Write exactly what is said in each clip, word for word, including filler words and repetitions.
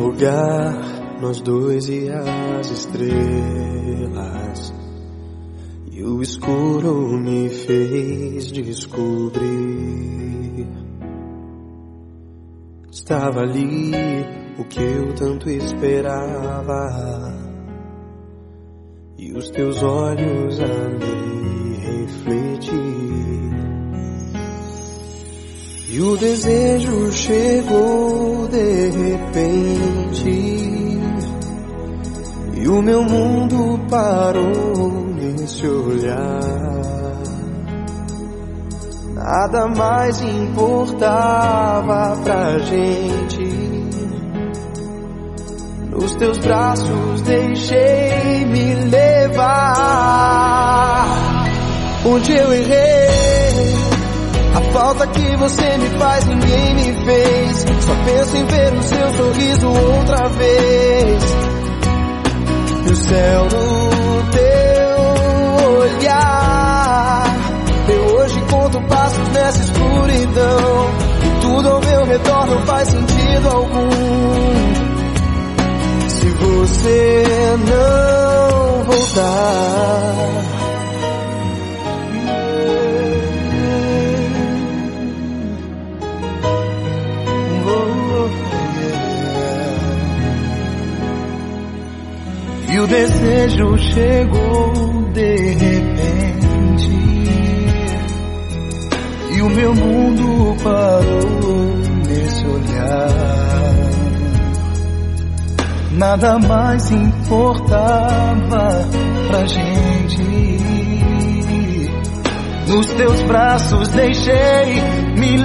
lugar, nós dois e as estrelas, e o escuro me fez descobrir. Estava ali o que eu tanto esperava, e os teus olhos a me refletir. E o desejo chegou de repente, e o meu mundo parou nesse olhar. Nada mais importava pra gente. Nos teus braços deixei-me levar. Onde eu errei, a falta que você me faz ninguém me fez. Só penso em ver o seu sorriso outra vez. E o céu no teu olhar. Eu hoje conto passos nessa escuridão, e tudo ao meu redor não faz sentido algum se você não voltar. E o desejo chegou de repente, e o meu mundo parou nesse olhar. Nada mais importava pra gente. Nos teus braços deixei me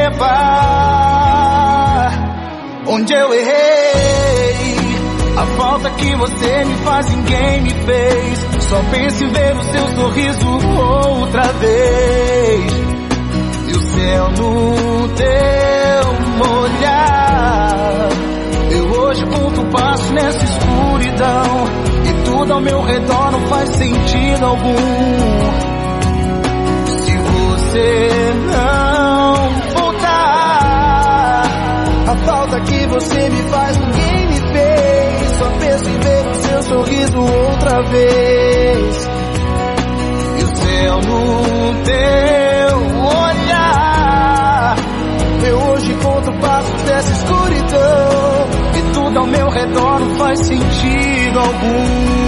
levar. Onde eu errei, a falta que você me faz ninguém me fez. Só penso em ver o seu sorriso outra vez. E o céu no teu olhar. Eu hoje conto passo nessa escuridão, e tudo ao meu redor não faz sentido algum se você não voltar. A falta que você me faz ninguém me fez. Só penso em ver o seu sorriso outra vez. E o céu no teu olhar. Eu hoje conto passos dessa escuridão, e tudo ao meu redor não faz sentido algum